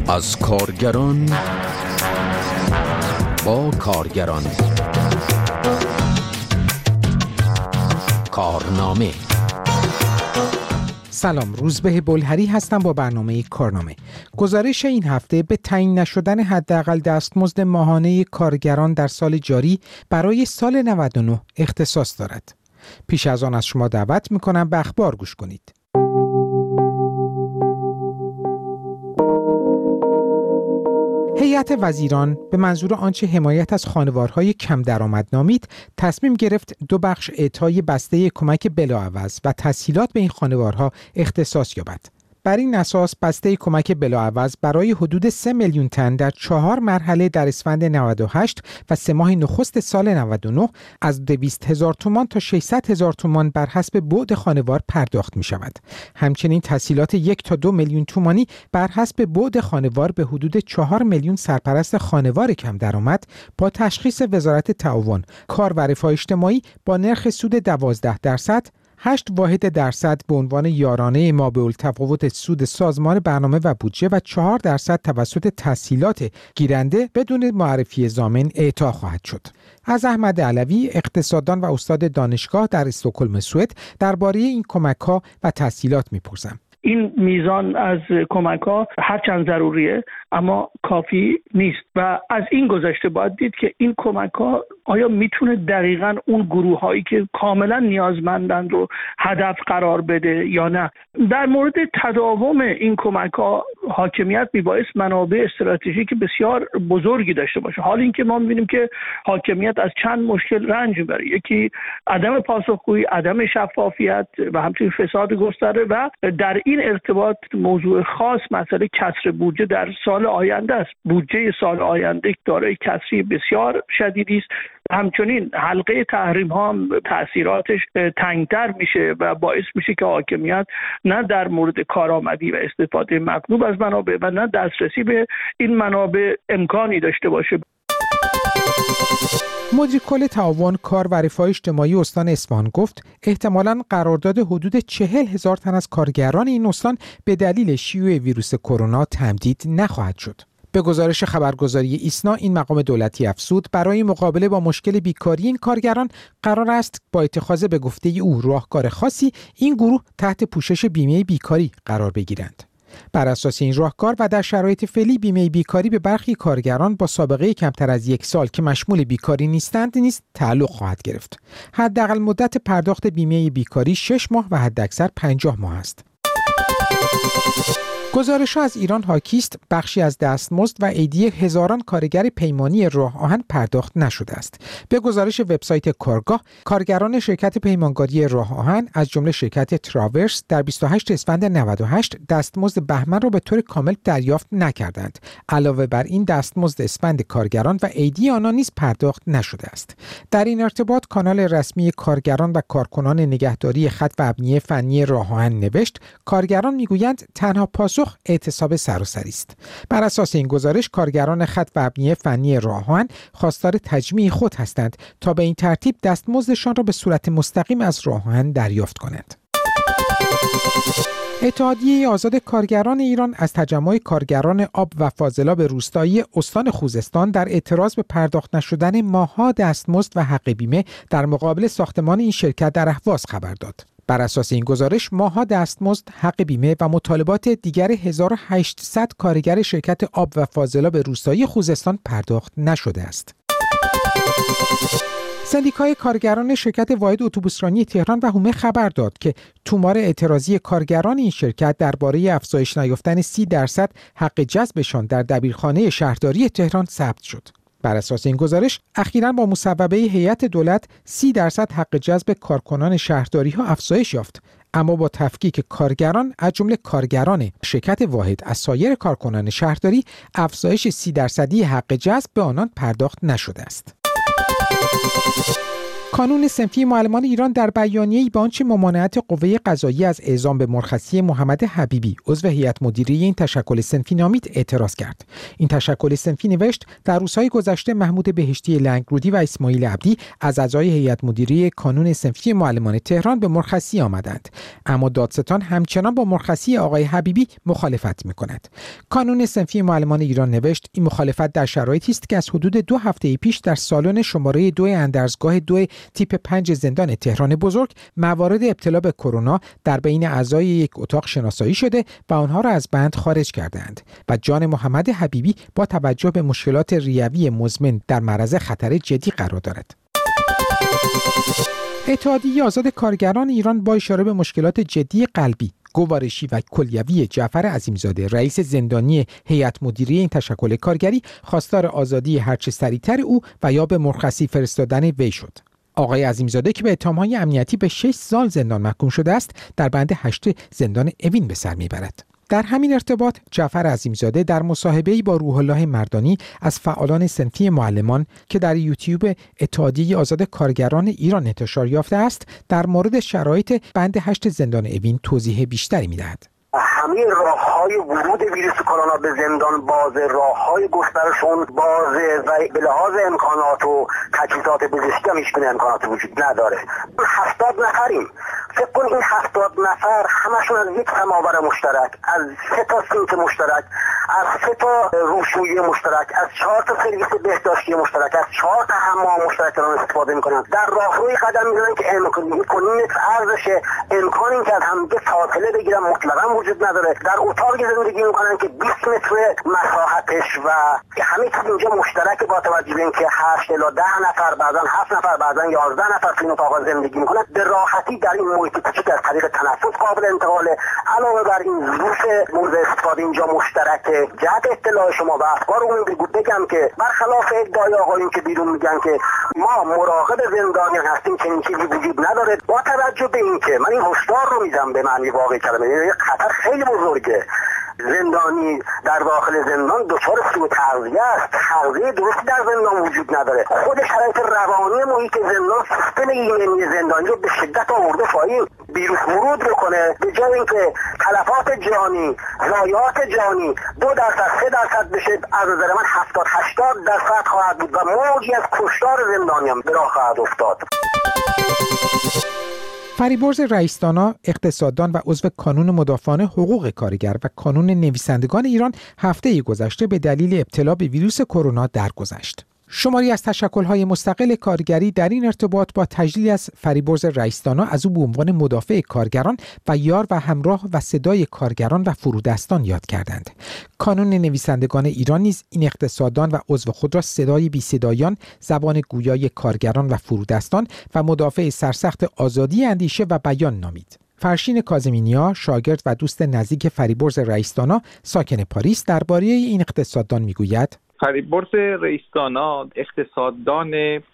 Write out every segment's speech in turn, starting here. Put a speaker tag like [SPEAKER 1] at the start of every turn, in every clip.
[SPEAKER 1] از کارگران با کارگران. کارنامه.
[SPEAKER 2] سلام، روزبه بلهری هستم با برنامه کارنامه. گزارش این هفته به تعیین نشدن حداقل دستمزد ماهانه کارگران در سال جاری برای سال 99 اختصاص دارد. پیش از آن از شما دعوت می‌کنم به اخبار گوش کنید. هیئت وزیران به منظور آنچه حمایت از خانوارهای کم درآمد نامید، تصمیم گرفت دو بخش اعطای بسته کمک بلاعوض و تسهیلات به این خانوارها اختصاص یابد. بر این اساس بسته کمک بلاعوض برای حدود 3 میلیون تن در 4 مرحله در اسفند 98 و 3 ماه نخست سال 99 از 200,000 تومان تا 600,000 تومان بر حسب بعد خانوار پرداخت می شود. همچنین تسهیلات 1 تا 2 میلیون تومانی بر حسب بعد خانوار به حدود 4 میلیون سرپرست خانوار کم درآمد با تشخیص وزارت تعاون، کار و رفاه اجتماعی با نرخ سود 12%، 8 واحد درصد به عنوان یارانه مابع‌التفاوت سود سازمان برنامه و بودجه و 4% توسط تسهیلات گیرنده بدون معرفی ضامن اعطا خواهد شد. از احمد علوی، اقتصاددان و استاد دانشگاه در استکهلم سوئد، درباره این کمک‌ها و تسهیلات می‌پرسم.
[SPEAKER 3] این میزان از کمک‌ها هرچند ضروریه اما کافی نیست و از این گذشته باید دید که این کمک‌ها آیا میتونه دقیقاً اون گروه‌هایی که کاملا نیازمندند رو هدف قرار بده یا نه. در مورد تداوم این کمک‌ها حاکمیت میبایست منابع استراتژیک بسیار بزرگی داشته باشه. حال اینکه ما می‌بینیم که حاکمیت از چند مشکل رنج می‌بره. یکی عدم پاسخگویی، عدم شفافیت و همچنین فساد گسترده و در این ارتباط موضوع خاص مسئله کسر بودجه در سال آینده است. بودجه سال آینده دارای کسری بسیار شدیدی است. همچنین حلقه تحریم ها هم تأثیراتش تنگتر میشه و باعث میشه که حاکمیت نه در مورد کارآمدی و استفاده مطلوب از منابع و نه دسترسی به این منابع امکانی داشته باشه.
[SPEAKER 2] مدیر کل تعاون، کار و رفاه اجتماعی استان اصفهان گفت احتمالاً قرارداد حدود 40,000 تن از کارگران این استان به دلیل شیوع ویروس کرونا تمدید نخواهد شد. به گزارش خبرگزاری ایسنا، این مقام دولتی افزود برای مقابله با مشکل بیکاری این کارگران قرار است با اتخاذ به گفته او راهکار خاصی این گروه تحت پوشش بیمه بیکاری قرار بگیرند. بر اساس این راهکار و در شرایط فعلی بیمه بیکاری به برخی کارگران با سابقه کمتر از 1 سال که مشمول بیکاری نیستند نیز تعلق خواهد گرفت. حداقل مدت پرداخت بیمه بیکاری 6 ماه و حداکثر 50 ماه است. گزارش‌ها از ایران حاکی است بخشی از دستمزد و عیدیه هزاران کارگر پیمانی راه آهن پرداخت نشده است. به گزارش وبسایت کارگاه، کارگران شرکت پیمانکاری راه آهن از جمله شرکت تراورس در 28 اسفند 98 دستمزد بهمن را به طور کامل دریافت نکردند. علاوه بر این دستمزد اسفند کارگران و عیدیه آنان نیز پرداخت نشده است. در این ارتباط کانال رسمی کارگران و کارکنان نگهداری خط و ابنیه فنی راه آهن نوشت کارگران میگویند تنها پاسخ اعتصاب سراسری است. بر اساس این گزارش کارگران خط و ابنیه فنی راه آهن خواستار تجمیع خود هستند تا به این ترتیب دستمزدشان را به صورت مستقیم از راه آهن دریافت کنند. اتحادیه آزاد کارگران ایران از تجمع کارگران آب و فاضلاب روستایی استان خوزستان در اعتراض به پرداخت نشدن ماه‌ها دستمزد و حق بیمه در مقابل ساختمان این شرکت در اهواز خبر داد. بر اساس این گزارش ماه‌ها دستمزد، حق بیمه و مطالبات دیگر 1800 کارگر شرکت آب و فاضلاب روستایی خوزستان پرداخت نشده است. سندیکای کارگران شرکت واحد اتوبوسرانی تهران و هومه خبر داد که تومار اعتراضی کارگران این شرکت درباره افزایش نیافتن 30% حق جذبشان در دبیرخانه شهرداری تهران ثبت شد. بر اساس این گزارش اخیراً با مصوبه هیئت دولت 30% حق جذب کارکنان شهرداری‌ها افزایش یافت، اما با تفکیک کارگران از جمله کارگران شرکت واحد از سایر کارکنان شهرداری افزایش 30% حق جذب به آنان پرداخت نشده است. کانون صنفی معلمان ایران در بیانیه‌ای به آنچه ممانعت قوه قضاییه از اعزام به مرخصی محمد حبیبی عضو هیئت مدیره این تشکل صنفی نامید اعتراض کرد. این تشکل صنفی نوشت در روزهای گذشته محمود بهشتی لنگرودی و اسماعیل عبدی از اعضای هیئت مدیره کانون صنفی معلمان تهران به مرخصی آمدند، اما دادستان همچنان با مرخصی آقای حبیبی مخالفت می‌کند. کانون صنفی معلمان ایران نوشت این مخالفت در شرایطی است که از حدود 2 هفته پیش در سالن شماره 2 اندرزگاه 2 تیپ 5 زندان تهران بزرگ موارد ابتلا به کرونا در بین اعضای یک اتاق شناسایی شده و آنها را از بند خارج کردند و جان محمد حبیبی با توجه به مشکلات ریوی مزمن در معرض خطر جدی قرار دارد. اتحادیه آزاد کارگران ایران با اشاره به مشکلات جدی قلبی، گوارشی و کلیوی جعفر عظیمزاده رئیس زندانی هیئت مدیره این تشکل کارگری خواستار آزادی هرچه سریعتر او و یا به مرخصی فرستادن وی شد. آقای عظیمزاده که به اتهام‌های امنیتی به 6 سال زندان محکوم شده است، در بند 8 زندان اوین به سر میبرد. در همین ارتباط جعفر عظیمزاده در مصاحبه‌ای با روح الله مردانی از فعالان صنفی معلمان که در یوتیوب اتحادیه آزاد کارگران ایران انتشار یافته است، در مورد شرایط بند 8 زندان اوین توضیح بیشتری می‌دهد.
[SPEAKER 4] همه راه‌های ورود ویروس کرونا به زندان بازه، راه‌های گسترشون بازه و به لحاظ امکانات و تجهیزات پزشکی هم هیچ امکاناتی وجود نداره. 70 نفریم. فکر کن این 70 نفر همشون از یک سماور مشترک، از 3 تا سینک مشترک، از 3 تا روشویی مشترک، از 4 تا سرویس بهداشتی مشترک، از 4 تا حمام مشترک دارن استفاده میکنن. در راهروی قدم میزنن که امکانی ارزش امکان این که از همدیگه فاصله بگیرن مطلقاً وجود نداره. در اتاقی زندگی میکنن که 20 متر مساحتش و همه چیز اینجا مشترک، با توجه به اینکه 8 الی 10 نفر، بعضا 7 نفر، بعضا 11 نفر تو این اتاق زندگی میکنن، به راحتی در این محیط کوچیک از طریق تنفس قابل انتقاله. علاوه بر این ظروف مورد استفاده اینجا مشترکه. جهت اطلاع شما و افکارمون بگم که برخلاف ادعای آقایون که بیرون میگن که ما مراقب زندانیان هستیم، چنین چیزی وجود نداره. با توجه به اینکه من این هشدار رو میدم به معنی واقعی کلمه، یعنی خطر خیلی بزرگه. زندانی در داخل زندان دچار سوء تغذیه است. تغذیه درستی در زندان وجود نداره. خود شرایط روانی محیط زندان سیستم ایمنی زندانی رو به شدت آورده پایین. ویروس ورود بکنه، به جای اینکه تلفات جانی، ضایعات جانی 2% 3% بشه، از نظر من 70-80% خواهد بود و موجی از کشتار زندانیان به راه خواهد افتاد.
[SPEAKER 2] فریبرز رئیس‌دانا، اقتصاددان و عضو کانون مدافعان حقوق کارگر و کانون نویسندگان ایران هفته گذشته به دلیل ابتلا به ویروس کرونا درگذشت. شماری از تشکل‌های مستقل کارگری در این ارتباط با تجلیل از فریبرز رئیس‌دانا از او به عنوان مدافع کارگران و یار و همراه و صدای کارگران و فرودستان یاد کردند. کانون نویسندگان ایران نیز این اقتصاددان و عضو خود را صدای بی صدایان، زبان گویای کارگران و فرودستان و مدافع سرسخت آزادی اندیشه و بیان نامید. فرشین کاظمینیا، شاگرد و دوست نزدیک فریبرز رئیس‌دانا ساکن پاریس، درباره این اقتصاددان میگوید:
[SPEAKER 5] فریبرز رئیس‌دانا اقتصاددان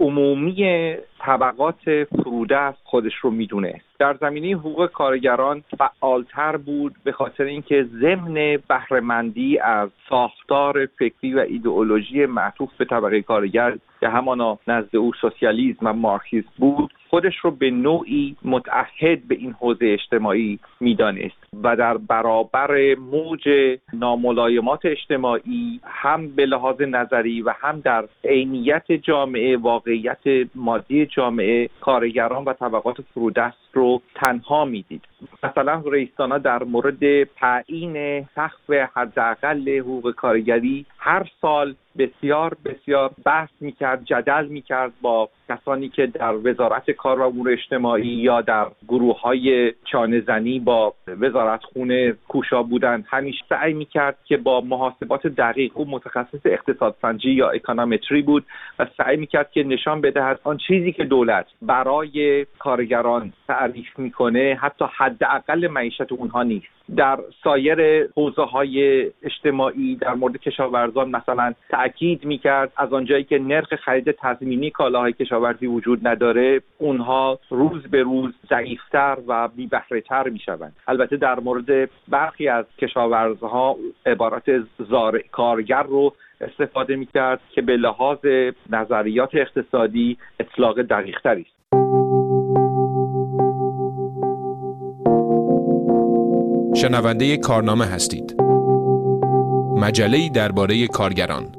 [SPEAKER 5] عمومی طبقات فرودست خودش رو میدونه. در زمینه حقوق کارگران فعالتر بود به خاطر اینکه ضمن بهره‌مندی از ساختار فکری و ایدئولوژی معطوف به طبقه کارگر که همانا نزد او سوسیالیسم و مارکسیسم بود، خودش رو به نوعی متعهد به این حوزه اجتماعی میدانست و در برابر موج ناملایمات اجتماعی هم به لحاظ نظری و هم در عینیت جامعه، واقعیت مادی جامعه، کارگران و طبقات فرودست رو تنها میدید. مثلا رئیس‌دانا در مورد تعیین سقف حداقل حقوق کارگری هر سال بسیار بسیار بحث میکرد، جدل میکرد با کسانی که در وزارت کار و امور اجتماعی یا در گروه‌های چانه‌زنی با وزارت خونه کوشا بودند. همیشه سعی میکرد که با محاسبات دقیق، او متخصص اقتصاد سنجی یا اکونومتری بود و سعی میکرد که نشان بدهد آن چیزی که دولت برای کارگران تعریف میکنه حتی حداقل معیشت اونها نیست. در سایر حوزه‌های اجتماعی در مورد کشاورزان مثلا تأکید میکرد از آنجایی که نرخ خرید تضمینی کالاهای کشاورزی وجود نداره، اونها روز به روز ضعیفتر و بی‌بهره‌تر میشوند. البته در مورد برخی از کشاورزها عبارت زارع کارگر رو استفاده میکرد که به لحاظ نظریات اقتصادی اطلاق دقیق‌تری است.
[SPEAKER 6] شنونده کارنامه هستید. مجله‌ای درباره کارگران.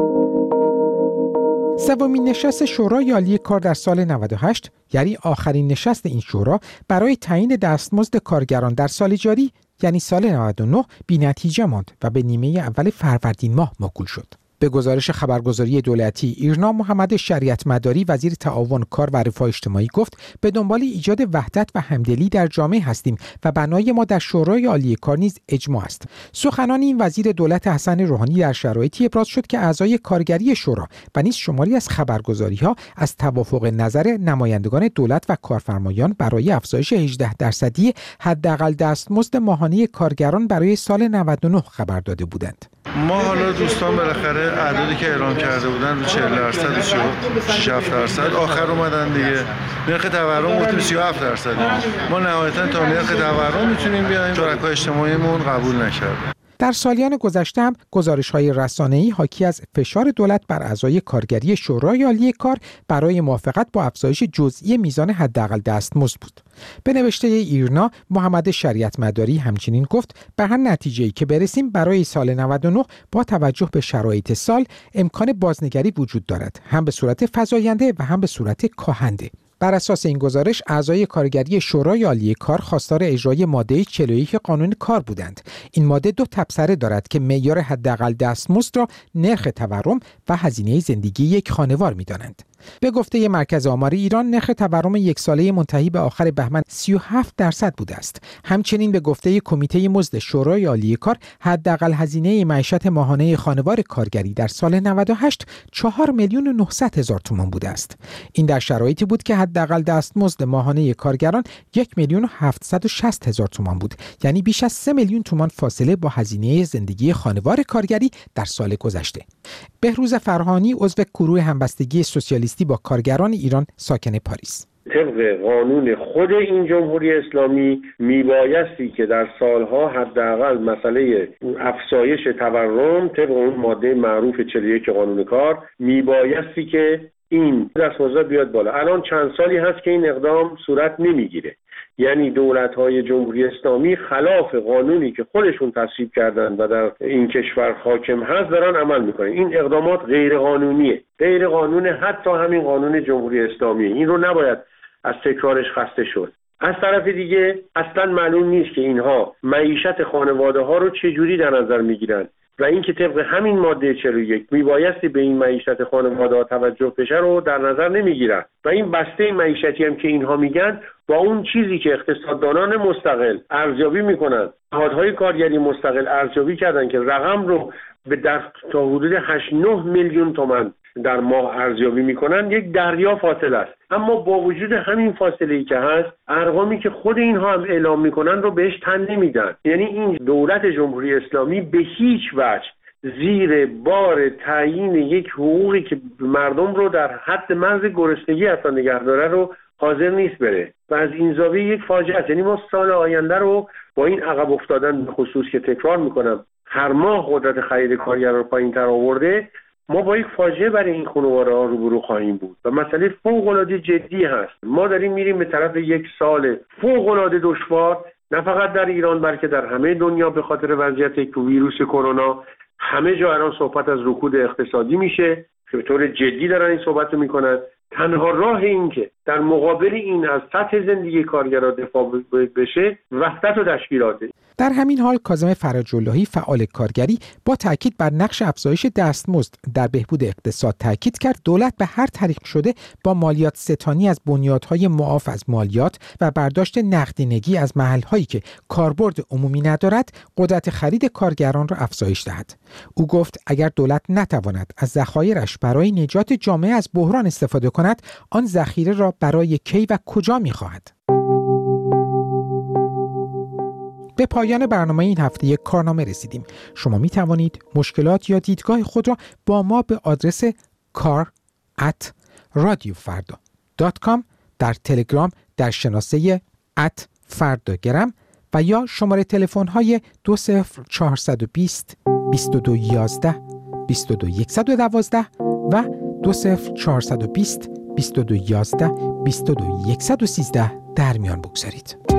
[SPEAKER 2] سومین نشست شورای عالی کار در سال 98 یعنی آخرین نشست این شورا برای تعیین دستمزد کارگران در سال جاری یعنی سال 99 بی‌نتیجه ماند و به نیمه اول فروردین ماه موکول شد. به گزارش خبرگزاری دولتی ایرنا، محمد شریعت مداری وزیر تعاون کار و رفاه اجتماعی گفت به دنبال ایجاد وحدت و همدلی در جامعه هستیم و بنای ما در شورای عالی کار نیز اجماع است. سخنان این وزیر دولت حسن روحانی در شرایطی ابراز شد که اعضای کارگری شورا و نیز شماری از خبرگزاری‌ها از توافق نظر نمایندگان دولت و کارفرمایان برای افزایش 18% حداقل دستمزد ماهانه کارگران برای سال 99 خبر داده بودند.
[SPEAKER 7] ما حالا دوستان بالاخره اعدادی که اعلام کرده بودن 40% و 37% آخر اومدن دیگه. نرخ تورم گفتیم 37%. ما نهایتا تا نرخ تورم میتونیم بیایم، شرکای اجتماعیمون قبول نکرد.
[SPEAKER 2] در سالیان گذشته هم گزارش‌های رسانه‌ای حاکی از فشار دولت بر اعضای کارگری شورای عالی کار برای موافقت با افزایش جزئی میزان حداقل دستمزد بود. به نوشته ایرنا، محمد شریعت مداری همچنین گفت به هر نتیجه‌ای که برسیم برای سال 99 با توجه به شرایط سال امکان بازنگری وجود دارد، هم به صورت فزاینده و هم به صورت کاهنده. بر اساس این گزارش اعضای کارگری شورای عالی کار خواستار اجرای ماده 41 قانون کار بودند. این ماده دو تبصره دارد که معیار حداقل دستمزد را نرخ تورم و هزینه زندگی یک خانوار می‌دانند. به گفته مرکز آمار ایران، نرخ تورم یک ساله منتهی به آخر بهمن 37% بوده است. همچنین به گفته کمیته مزد شورای عالی کار، حداقل هزینه معیشت ماهانه خانوار کارگری در سال 98 4,900,000 تومان بوده است. این در شرایطی بود که حداقل دستمزد ماهانه کارگران 1,760,000 تومان بود، یعنی بیش از 3 میلیون تومان فاصله با هزینه زندگی خانوار کارگری در سال گذشته. بهروز فرهانی عضو گروه همبستگی سوسیالیستی با کارگران ایران ساکن پاریس:
[SPEAKER 8] طبق قانون خود این جمهوری اسلامی میبایستی که در سالها حداقل مسئله افزایش تورم طبق اون ماده معروف 41 قانون کار میبایستی که این دستمزد بیاد بالا. الان چند سالی هست که این اقدام صورت نمیگیره، یعنی دولت‌های جمهوری اسلامی خلاف قانونی که خودشون تصویب کردن و در این کشور حاکم هست دارن عمل میکنن. این اقدامات غیر قانونیه، غیر قانون، حتی همین قانون جمهوری اسلامی. این رو نباید از تکرارش خسته شد. از طرف دیگه اصلا معلوم نیست که اینها معیشت خانواده ها رو چجوری در نظر میگیرن و این که طبق همین ماده 41 میبایستی به این معیشت خانواده ها توجه بشه رو در نظر نمیگیرن و این بسته معیشتی هم که اینها میگن با اون چیزی که اقتصاددانان مستقل ارزیابی میکنن، نهادهای کارگری مستقل ارزیابی کردن که رقم رو به تا حدود 8-9 میلیون تومان در ماه ارزیابی میکنن، یک دریا فاصله است. اما با وجود همین فاصله‌ای که هست، ارقامی که خود اینها هم اعلام میکنن رو بهش تن نمیدن. یعنی این دولت جمهوری اسلامی به هیچ وجه زیر بار تعیین یک حقوقی که مردم رو در حد مرز گرسنگی حتی نگه داره رو حاضر نیست بره و از این زاویه یک فاجعه است. یعنی ما سال آینده رو با این عقب افتادن به خصوص که تکرار میکنم هر ماه قدرت خرید کارگر رو پایین‌تر آورده، ما با یک فاجعه برای این خانواره‌ها روبرو خواهیم بود و مسئله فوق‌العاده جدی هست. ما داریم میریم به طرف یک سال فوق‌العاده دشوار، نه فقط در ایران بلکه در همه دنیا به خاطر وضعیت ویروس کرونا. همه جا الان صحبت از رکود اقتصادی میشه که به طور جدی دارن این صحبت رو میکنن. تنها راه این که در مقابل این از سطح زندگی کارگران دفاع بشه وحدت و تشکیلاته.
[SPEAKER 2] در همین حال کاظم فرج‌اللهی فعال کارگری با تاکید بر نقش افزایش دستمزد در بهبود اقتصاد تاکید کرد دولت به هر طریق شده با مالیات ستانی از بنیادهای معاف از مالیات و برداشت نقدینگی از محل‌هایی که کاربرد عمومی ندارد قدرت خرید کارگران را افزایش دهد. او گفت اگر دولت نتواند از ذخایرش برای نجات جامعه از بحران استفاده کند، آن ذخیره را برای کی و کجا می‌خواهد؟ به پایان برنامه این هفته یک کارنامه رسیدیم. شما می توانید مشکلات یا دیدگاه خود را با ما به آدرس kar@radiofarda.com در تلگرام در شناسه @fardagram و یا شماره تلفن های 20420 2211 22112 و 20420 2211 22113 در میان بگذارید.